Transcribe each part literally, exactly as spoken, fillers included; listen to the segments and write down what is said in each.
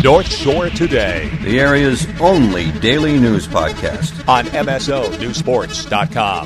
North Shore Today, the area's only daily news podcast on M S O News Sports dot com.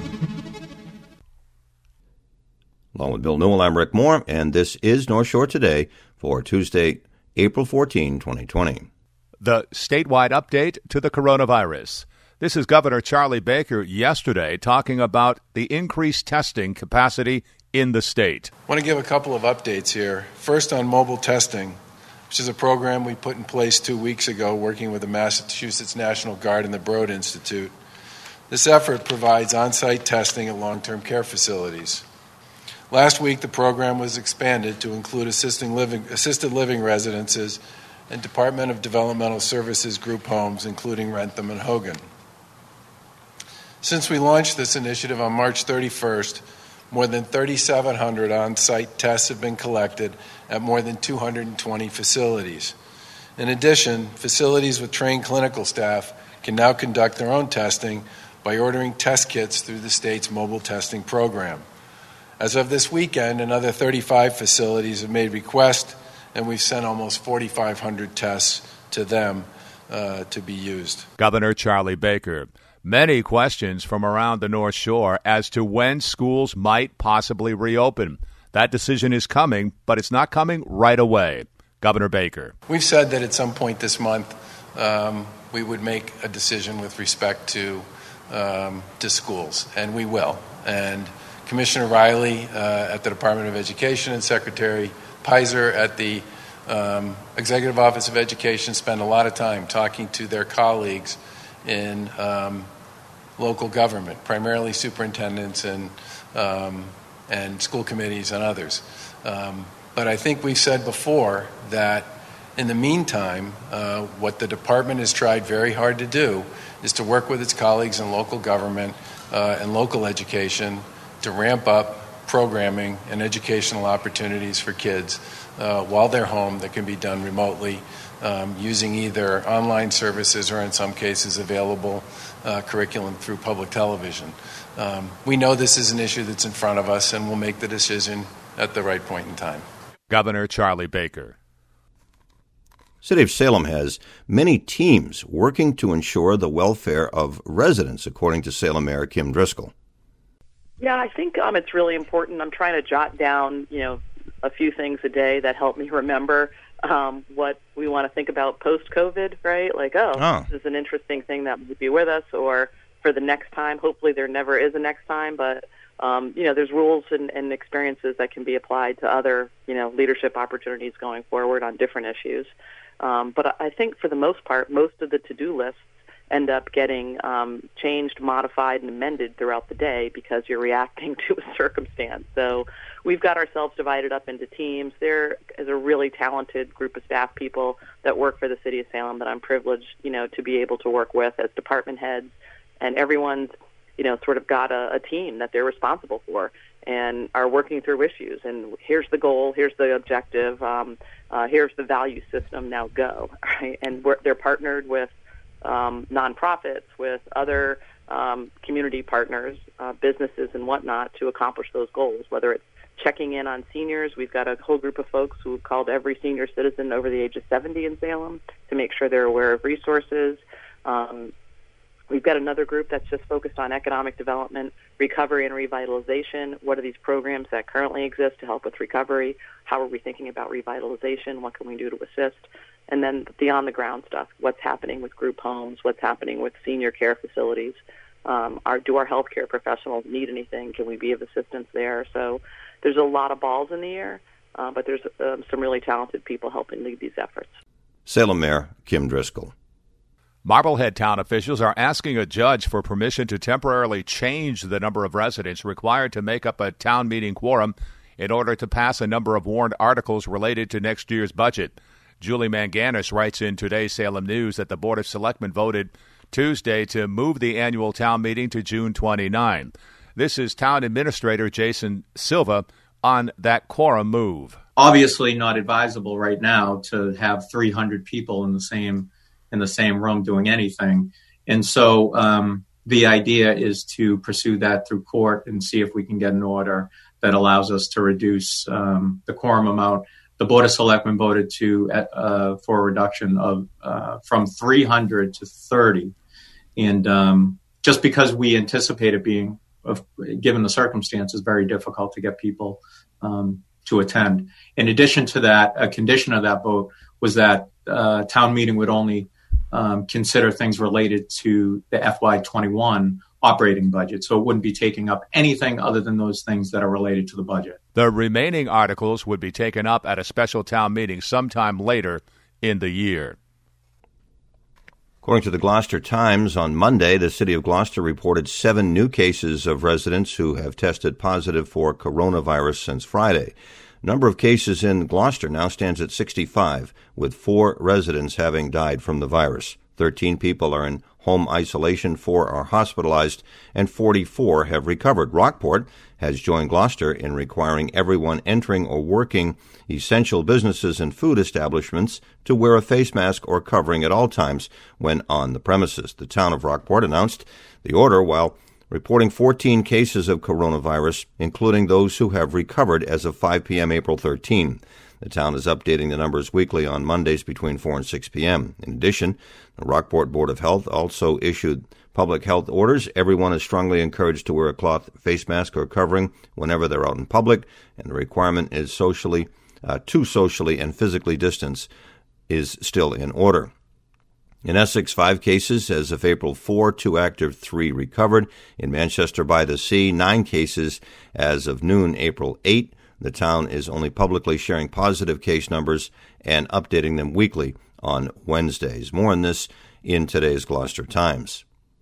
Along with Bill Newell, I'm Rick Moore, and this is North Shore Today for Tuesday, April fourteenth, twenty twenty. The statewide update to the coronavirus. This is Governor Charlie Baker yesterday talking about the increased testing capacity in the state. I want to give a couple of updates here. First, on mobile testing, which is a program we put in place two weeks ago working with the Massachusetts National Guard and the Broad Institute. This effort provides on-site testing at long-term care facilities. Last week, the program was expanded to include assisted living, assisted living residences and Department of Developmental Services group homes, including Rentham and Hogan. Since we launched this initiative on March thirty-first, more than thirty-seven hundred on-site tests have been collected at more than two hundred twenty facilities. In addition, facilities with trained clinical staff can now conduct their own testing by ordering test kits through the state's mobile testing program. As of this weekend, another thirty-five facilities have made requests, and we've sent almost forty-five hundred tests to them uh, to be used. Governor Charlie Baker. Many questions from around the North Shore as to when schools might possibly reopen. That decision is coming, but it's not coming right away. Governor Baker. We've said that at some point this month um, we would make a decision with respect to um, to schools, and we will. And Commissioner Riley uh, at the Department of Education and Secretary Pizer at the um, Executive Office of Education spend a lot of time talking to their colleagues in um, local government, primarily superintendents and um, and school committees and others. Um, but I think we've said before that in the meantime, uh, what the department has tried very hard to do is to work with its colleagues in local government uh, and local education to ramp up programming and educational opportunities for kids uh, while they're home that can be done remotely um, using either online services or in some cases available uh, curriculum through public television. Um, we know this is an issue that's in front of us, and we'll make the decision at the right point in time. Governor Charlie Baker. City of Salem has many teams working to ensure the welfare of residents, according to Salem Mayor Kim Driscoll. Yeah, I think um, it's really important. I'm trying to jot down, you know, a few things a day that help me remember um, what we want to think about post-COVID, right? Like, oh, oh, this is an interesting thing that would be with us, or for the next time. Hopefully there never is a next time, but, um, you know, there's rules and, and experiences that can be applied to other, you know, leadership opportunities going forward on different issues. Um, but I think for the most part, most of the to-do lists end up getting um, changed, modified, and amended throughout the day because you're reacting to a circumstance. So we've got ourselves divided up into teams. There is a really talented group of staff people that work for the City of Salem that I'm privileged, you know, to be able to work with as department heads, and everyone's, you know, sort of got a, a team that they're responsible for and are working through issues. And here's the goal, here's the objective, um, uh, here's the value system, now go. Right? And we're, they're partnered with Um, nonprofits, with other um, community partners, uh, businesses and whatnot to accomplish those goals, whether it's checking in on seniors. We've got a whole group of folks who called every senior citizen over the age of seventy in Salem to make sure they're aware of resources. Um, we've got another group that's just focused on economic development, recovery and revitalization. What are these programs that currently exist to help with recovery? How are we thinking about revitalization? What can we do to assist? And then the on-the-ground stuff, what's happening with group homes, what's happening with senior care facilities. Um, our, do our healthcare professionals need anything? Can we be of assistance there? So there's a lot of balls in the air, uh, but there's um, some really talented people helping lead these efforts. Salem Mayor Kim Driscoll. Marblehead town officials are asking a judge for permission to temporarily change the number of residents required to make up a town meeting quorum in order to pass a number of warrant articles related to next year's budget. Julie Manganis writes in today's Salem News that the Board of Selectmen voted Tuesday to move the annual town meeting to June twenty-ninth. This is Town Administrator Jason Silva on that quorum move. Obviously not advisable right now to have three hundred people in the same in the same room doing anything. And so um, the idea is to pursue that through court and see if we can get an order that allows us to reduce um, the quorum amount the Board of Selectmen voted to uh, for a reduction of uh, from three hundred to thirty. And um, just because we anticipate it being, of, given the circumstances, very difficult to get people um, to attend. In addition to that, a condition of that vote was that uh, town meeting would only um, consider things related to the F Y twenty-one operating budget. So it wouldn't be taking up anything other than those things that are related to the budget. The remaining articles would be taken up at a special town meeting sometime later in the year. According to the Gloucester Times, on Monday, the city of Gloucester reported seven new cases of residents who have tested positive for coronavirus since Friday. Number of cases in Gloucester now stands at sixty-five, with four residents having died from the virus. Thirteen people are in home isolation, four are hospitalized, and forty-four have recovered. Rockport has joined Gloucester in requiring everyone entering or working essential businesses and food establishments to wear a face mask or covering at all times when on the premises. The town of Rockport announced the order while reporting fourteen cases of coronavirus, including those who have recovered as of five p.m. April thirteenth. The town is updating the numbers weekly on Mondays between four and six p.m. In addition, the Rockport Board of Health also issued public health orders. Everyone is strongly encouraged to wear a cloth face mask or covering whenever they're out in public, and the requirement is socially, uh, to socially and physically distance is still in order. In Essex, five cases as of April fourth, two active, three recovered. In Manchester by the Sea, nine cases as of noon, April eighth. The town is only publicly sharing positive case numbers and updating them weekly on Wednesdays. More on this in today's Gloucester Times.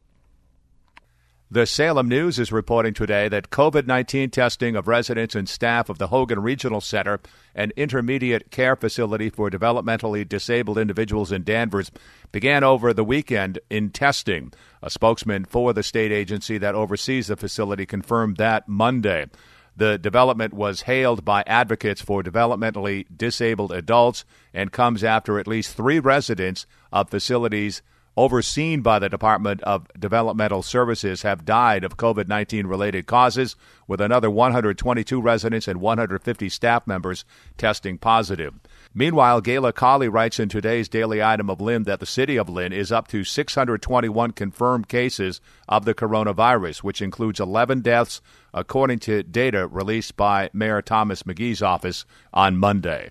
The Salem News is reporting today that COVID nineteen testing of residents and staff of the Hogan Regional Center, an intermediate care facility for developmentally disabled individuals in Danvers, began over the weekend in testing. A spokesman for the state agency that oversees the facility confirmed that Monday. The development was hailed by advocates for developmentally disabled adults and comes after at least three residents of facilities overseen by the Department of Developmental Services have died of COVID nineteen related causes, with another one hundred twenty-two residents and one hundred fifty staff members testing positive. Meanwhile, Gayla Colley writes in today's Daily Item of Lynn that the city of Lynn is up to six hundred twenty-one confirmed cases of the coronavirus, which includes eleven deaths, according to data released by Mayor Thomas McGee's office on Monday.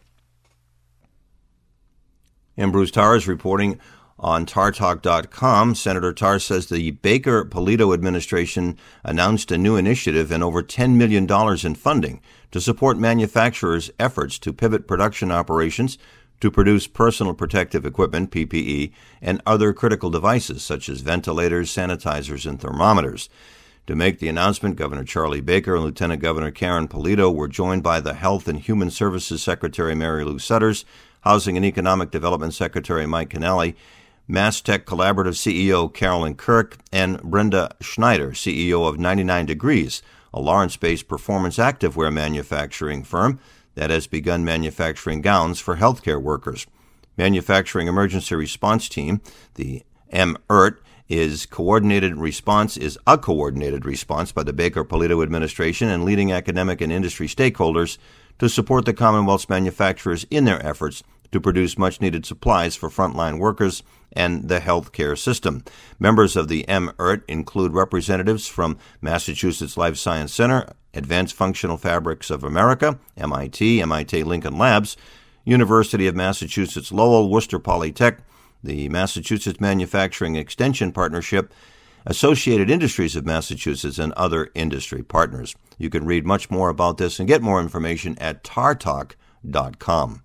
And Bruce Tarr is reporting on tar talk dot com. Senator Tarr says the Baker-Polito administration announced a new initiative and over ten million dollars in funding to support manufacturers' efforts to pivot production operations to produce personal protective equipment, P P E, and other critical devices such as ventilators, sanitizers, and thermometers. To make the announcement, Governor Charlie Baker and Lieutenant Governor Karen Polito were joined by the Health and Human Services Secretary Mary Lou Sutters, Housing and Economic Development Secretary Mike Kennelly, MassTech Collaborative C E O Carolyn Kirk, and Brenda Schneider, C E O of ninety-nine degrees, a Lawrence-based performance activewear manufacturing firm that has begun manufacturing gowns for healthcare workers. Manufacturing Emergency Response Team, the M E R T, is coordinated response is a coordinated response by the Baker-Polito administration and leading academic and industry stakeholders to support the Commonwealth's manufacturers in their efforts to produce much-needed supplies for frontline workers and the healthcare system. Members of the M E R T include representatives from Massachusetts Life Science Center, Advanced Functional Fabrics of America, M I T, M I T Lincoln Labs, University of Massachusetts Lowell, Worcester Polytech, the Massachusetts Manufacturing Extension Partnership, Associated Industries of Massachusetts, and other industry partners. You can read much more about this and get more information at tar talk dot com.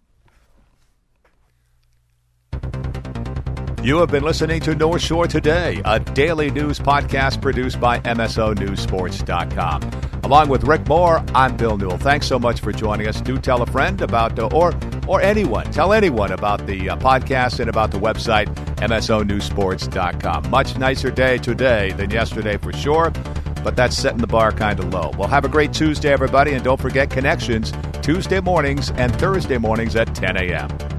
You have been listening to North Shore Today, a daily news podcast produced by M S O News Sports dot com. Along with Rick Moore, I'm Bill Newell. Thanks so much for joining us. Do tell a friend about, uh, or or anyone, tell anyone about the uh, podcast and about the website, M S O News Sports dot com. Much nicer day today than yesterday for sure, but that's setting the bar kind of low. Well, have a great Tuesday, everybody, and don't forget Connections, Tuesday mornings and Thursday mornings at ten a.m.